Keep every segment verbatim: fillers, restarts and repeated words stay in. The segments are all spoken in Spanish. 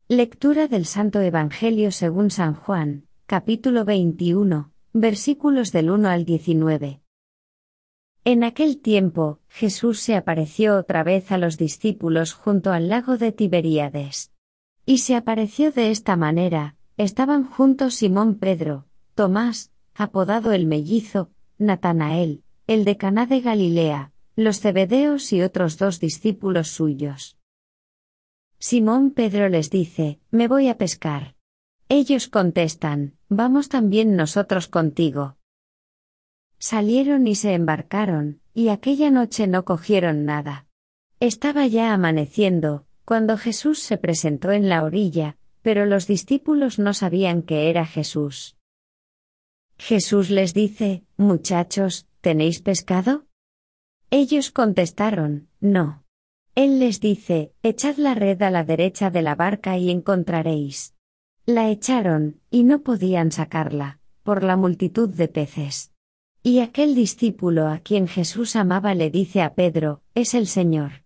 Lectura del Santo Evangelio según San Juan, capítulo veintiuno, versículos del uno al diecinueve. En aquel tiempo, Jesús se apareció otra vez a los discípulos junto al lago de Tiberíades. Y se apareció de esta manera: estaban juntos Simón Pedro, Tomás, apodado el Mellizo, Natanael, el de Caná de Galilea, los Zebedeos y otros dos discípulos suyos. Simón Pedro les dice: Me voy a pescar. Ellos contestan: Vamos también nosotros contigo. Salieron y se embarcaron, y aquella noche no cogieron nada. Estaba ya amaneciendo, cuando Jesús se presentó en la orilla, pero los discípulos no sabían que era Jesús. Jesús les dice: Muchachos, ¿tenéis pescado? Ellos contestaron: No. Él les dice: Echad la red a la derecha de la barca y encontraréis. La echaron, y no podían sacarla, por la multitud de peces. Y aquel discípulo a quien Jesús amaba le dice a Pedro: Es el Señor.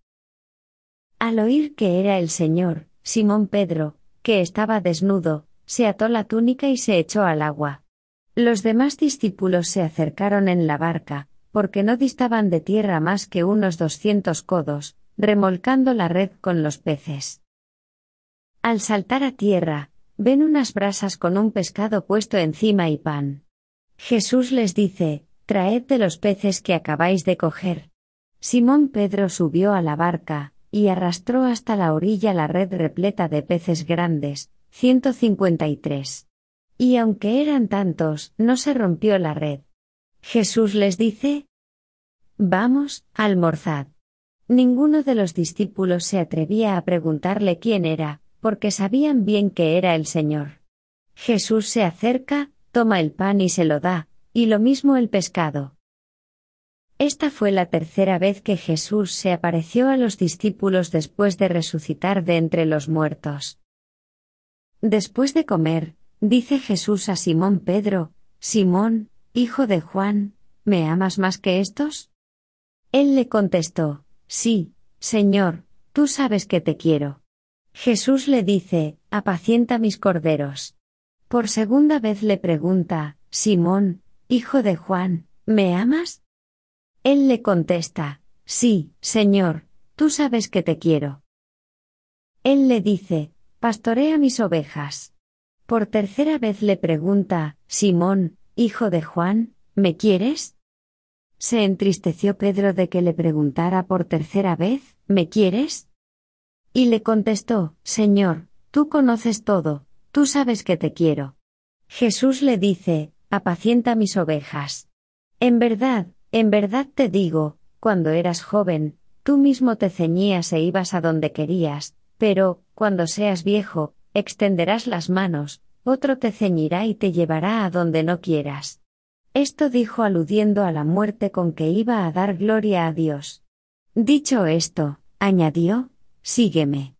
Al oír que era el Señor, Simón Pedro, que estaba desnudo, se ató la túnica y se echó al agua. Los demás discípulos se acercaron en la barca, porque no distaban de tierra más que unos doscientos codos, remolcando la red con los peces. Al saltar a tierra, ven unas brasas con un pescado puesto encima y pan. Jesús les dice: Traed de los peces que acabáis de coger. Simón Pedro subió a la barca, y arrastró hasta la orilla la red repleta de peces grandes, ciento cincuenta y tres. Y aunque eran tantos, no se rompió la red. Jesús les dice: Vamos, almorzad. Ninguno de los discípulos se atrevía a preguntarle quién era, porque sabían bien que era el Señor. Jesús se acerca, toma el pan y se lo da, y lo mismo el pescado. Esta fue la tercera vez que Jesús se apareció a los discípulos después de resucitar de entre los muertos. Después de comer, dice Jesús a Simón Pedro: Simón, hijo de Juan, ¿me amas más que estos? Él le contestó: Sí, Señor, tú sabes que te quiero. Jesús le dice: Apacienta mis corderos. Por segunda vez le pregunta: Simón, hijo de Juan, ¿me amas? Él le contesta: Sí, Señor, tú sabes que te quiero. Él le dice: Pastorea mis ovejas. Por tercera vez le pregunta: Simón, hijo de Juan, ¿me quieres? Se entristeció Pedro de que le preguntara por tercera vez: ¿Me quieres? Y le contestó: Señor, tú conoces todo, tú sabes que te quiero. Jesús le dice: Apacienta mis ovejas. En verdad, en verdad te digo, cuando eras joven, tú mismo te ceñías e ibas a donde querías, pero, cuando seas viejo, extenderás las manos, otro te ceñirá y te llevará a donde no quieras. Esto dijo aludiendo a la muerte con que iba a dar gloria a Dios. Dicho esto, añadió: Sígueme.